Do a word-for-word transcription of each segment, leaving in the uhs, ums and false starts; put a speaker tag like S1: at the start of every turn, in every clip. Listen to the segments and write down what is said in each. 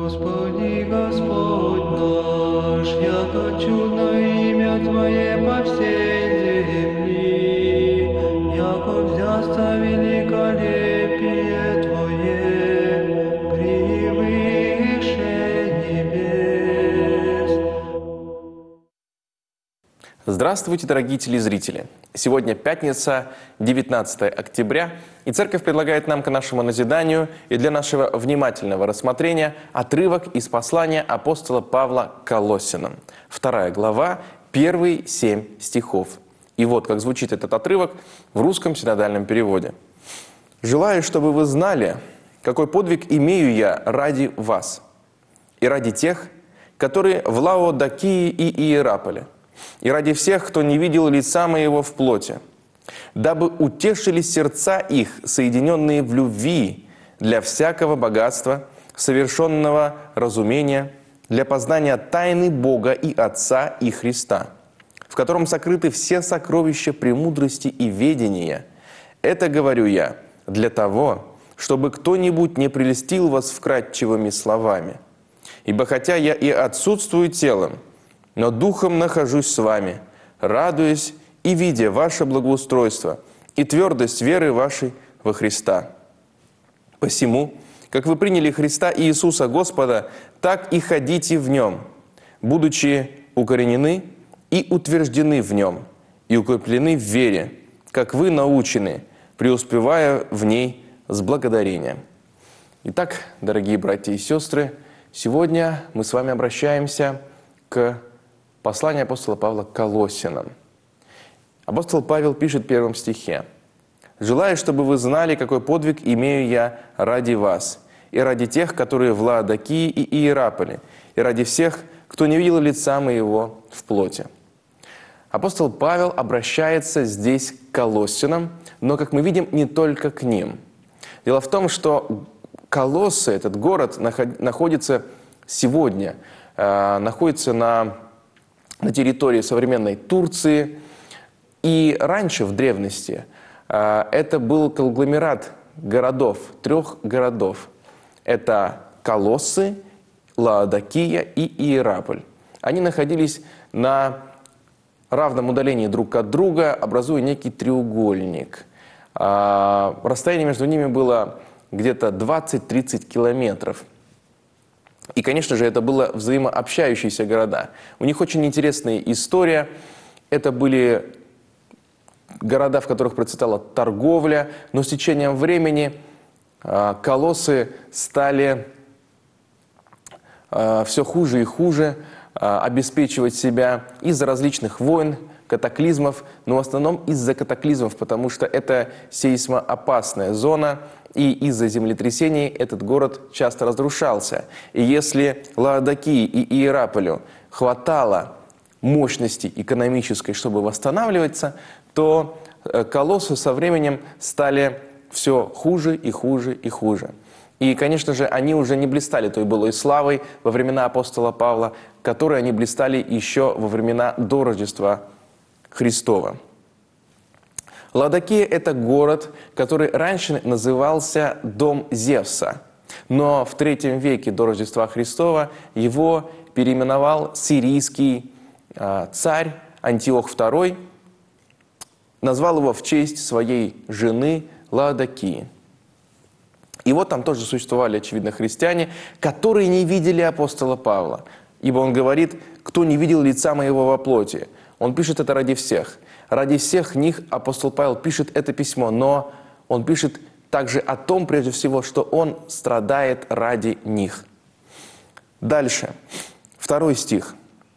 S1: Господи, Господь наш, яко чудно имя Твое по всей земли, яко взясться великолепие Твое превыше небес.
S2: Здравствуйте, дорогие телезрители! Сегодня пятница, девятнадцатое октября, и Церковь предлагает нам к нашему назиданию и для нашего внимательного рассмотрения отрывок из послания апостола Павла к Колоссянам. Вторая глава, первые семь стихов. И вот как звучит этот отрывок в русском синодальном переводе. «Желаю, чтобы вы знали, какой подвиг имею я ради вас и ради тех, которые в Лаодикии и Иераполе, и ради всех, кто не видел лица моего в плоти, дабы утешили сердца их, соединенные в любви, для всякого богатства, совершенного разумения, для познания тайны Бога и Отца и Христа, в котором сокрыты все сокровища премудрости и ведения. Это говорю я для того, чтобы кто-нибудь не прельстил вас вкрадчивыми словами. Ибо хотя я и отсутствую телом, но духом нахожусь с вами, радуясь и видя ваше благоустройство и твердость веры вашей во Христа. Посему, как вы приняли Христа Иисуса Господа, так и ходите в Нем, будучи укоренены и утверждены в Нем, и укреплены в вере, как вы научены, преуспевая в ней с благодарением». Итак, дорогие братья и сестры, сегодня мы с вами обращаемся к послание апостола Павла к Колоссянам. Апостол Павел пишет в первом стихе: «Желаю, чтобы вы знали, какой подвиг имею я ради вас, и ради тех, которые в Лаодикии и Иераполе, и ради всех, кто не видел лица моего в плоти». Апостол Павел обращается здесь к Колоссянам, но, как мы видим, не только к ним. Дело в том, что Колоссы, этот город, находится сегодня, находится на на территории современной Турции. И раньше, в древности, это был конгломерат городов, трех городов. Это Колоссы, Лаодикия и Иераполь. Они находились на равном удалении друг от друга, образуя некий треугольник. Расстояние между ними было где-то двадцать-тридцать километров. И, конечно же, это были взаимообщающиеся города. У них очень интересная история. Это были города, в которых процветала торговля, но с течением времени колоссы стали все хуже и хуже обеспечивать себя из-за различных войн, катаклизмов, но в основном из-за катаклизмов, потому что это сейсмоопасная зона, и из-за землетрясений этот город часто разрушался. И если Лаодикии и Иераполю хватало мощности экономической, чтобы восстанавливаться, то колоссы со временем стали все хуже и хуже и хуже. И, конечно же, они уже не блистали той былой славой во времена апостола Павла, которой они блистали еще во времена до Рождества Христова. Лаодикия – это город, который раньше назывался Дом Зевса, но в третьем веке до Рождества Христова его переименовал сирийский э, царь Антиох второй, назвал его в честь своей жены Лаодикии. И вот там тоже существовали, очевидно, христиане, которые не видели апостола Павла, ибо он говорит: «Кто не видел лица моего во плоти». Он пишет это ради всех. Ради всех них апостол Павел пишет это письмо, но он пишет также о том, прежде всего, что он страдает ради них. Дальше, второй стих.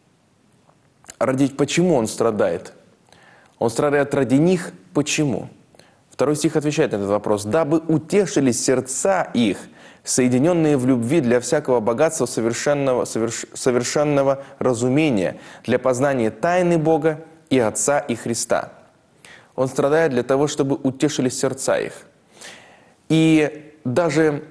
S2: Ради, почему он страдает? Он страдает ради них. Почему? Второй стих отвечает на этот вопрос. «Дабы утешили сердца их, соединенные в любви для всякого богатства совершенного, соверш, совершенного разумения, для познания тайны Бога и Отца и Христа». Он страдает для того, чтобы утешили сердца их. И даже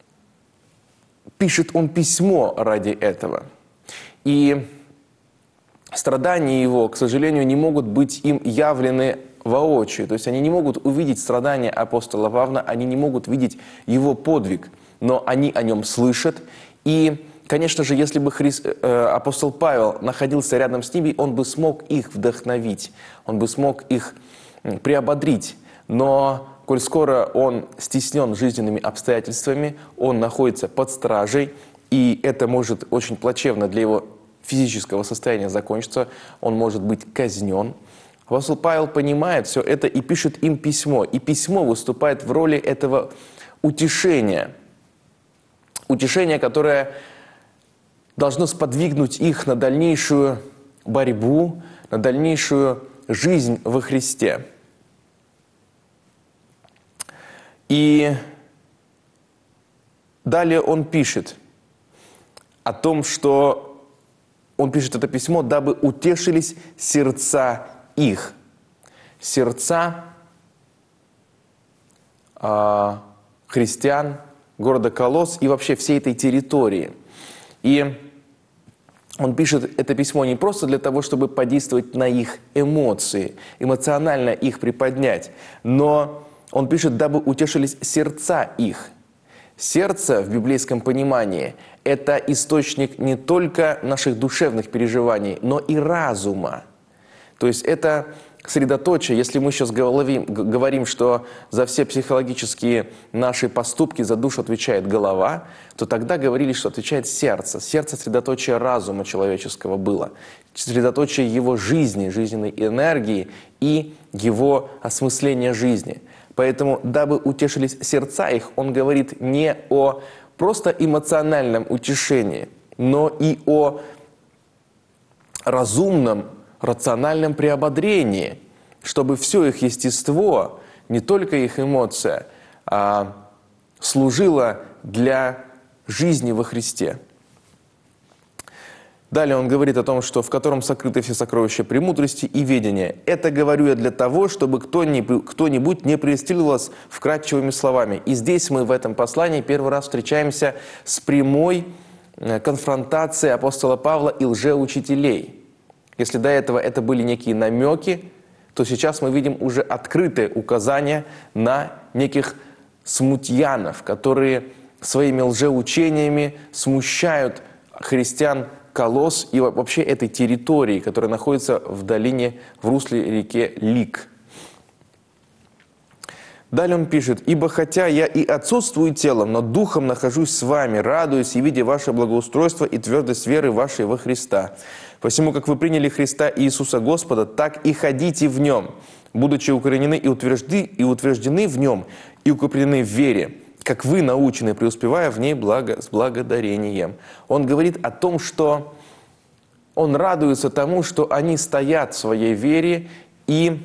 S2: пишет он письмо ради этого. И страдания его, к сожалению, не могут быть им явлены воочию. То есть они не могут увидеть страдания апостола Павла, они не могут видеть его подвиг, но они о нем слышат. И конечно же, если бы Хрис... э, апостол Павел находился рядом с ними, он бы смог их вдохновить, он бы смог их приободрить. Но, коль скоро он стеснен жизненными обстоятельствами, он находится под стражей, и это может очень плачевно для его физического состояния закончиться, он может быть казнен. Апостол Павел понимает все это и пишет им письмо. И письмо выступает в роли этого утешения. Утешение, которое должно сподвигнуть их на дальнейшую борьбу, на дальнейшую жизнь во Христе. И далее он пишет о том, что он пишет это письмо, дабы утешились сердца их. Сердца э, христиан города Колосс и вообще всей этой территории. И он пишет это письмо не просто для того, чтобы подействовать на их эмоции, эмоционально их приподнять, но он пишет, дабы утешились сердца их. Сердце в библейском понимании – это источник не только наших душевных переживаний, но и разума. То есть это средоточие, если мы сейчас говорим, говорим, что за все психологические наши поступки за душу отвечает голова, то тогда говорили, что отвечает сердце. Сердце – средоточие разума человеческого было, средоточие его жизни, жизненной энергии и его осмысления жизни. Поэтому, дабы утешились сердца их, он говорит не о просто эмоциональном утешении, но и о разумном, рациональном приободрении, чтобы все их естество, не только их эмоция, а служило для жизни во Христе. Далее он говорит о том, что в котором сокрыты все сокровища премудрости и ведения. Это говорю я для того, чтобы кто-нибудь не прельстил вас вкратчивыми словами. И здесь мы в этом послании первый раз встречаемся с прямой конфронтацией апостола Павла и лжеучителей. Если до этого это были некие намеки, то сейчас мы видим уже открытые указания на неких смутьянов, которые своими лжеучениями смущают христиан Колосс и вообще этой территории, которая находится в долине, в русле реки Лик. Далее он пишет: «Ибо хотя я и отсутствую телом, но духом нахожусь с вами, радуюсь и видя ваше благоустройство и твердость веры вашей во Христа. Посему, как вы приняли Христа Иисуса Господа, так и ходите в Нем, будучи укоренены и утверждены, и утверждены в Нем, и укреплены в вере, как вы научены, преуспевая в ней благо, с благодарением». Он говорит о том, что он радуется тому, что они стоят в своей вере и,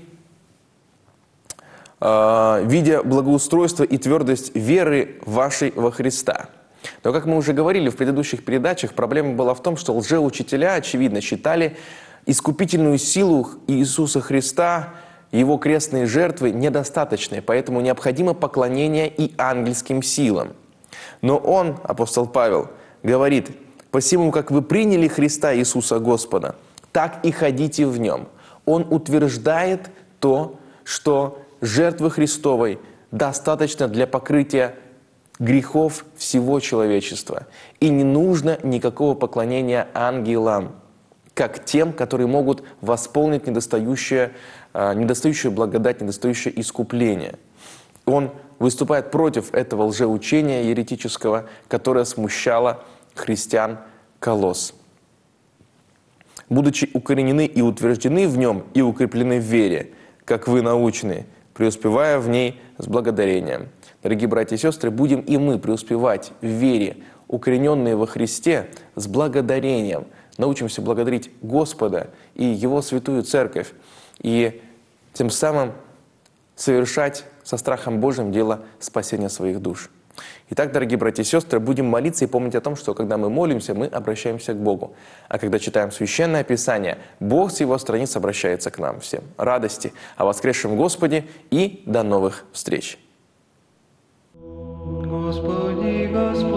S2: э, видя благоустройство и твердость веры вашей во Христа. Но, как мы уже говорили в предыдущих передачах, проблема была в том, что лжеучителя, очевидно, считали искупительную силу Иисуса Христа, Его крестные жертвы недостаточны, поэтому необходимо поклонение и ангельским силам. Но он, апостол Павел, говорит: «Посему, как вы приняли Христа Иисуса Господа, так и ходите в Нем». Он утверждает то, что жертвы Христовой достаточно для покрытия грехов всего человечества. И не нужно никакого поклонения ангелам, как тем, которые могут восполнить недостающее, недостающую благодать, недостающее искупление. Он выступает против этого лжеучения еретического, которое смущало христиан Колосс. «Будучи укоренены и утверждены в нем и укреплены в вере, как вы научены, преуспевая в ней с благодарением». Дорогие братья и сестры, будем и мы преуспевать в вере, укорененные во Христе, с благодарением. Научимся благодарить Господа и Его святую Церковь, и тем самым совершать со страхом Божьим дело спасения своих душ. Итак, дорогие братья и сестры, будем молиться и помнить о том, что когда мы молимся, мы обращаемся к Богу. А когда читаем Священное Писание, Бог с Его страниц обращается к нам всем. Радости о воскресшем Господе и до новых встреч!
S1: Господи, Господи.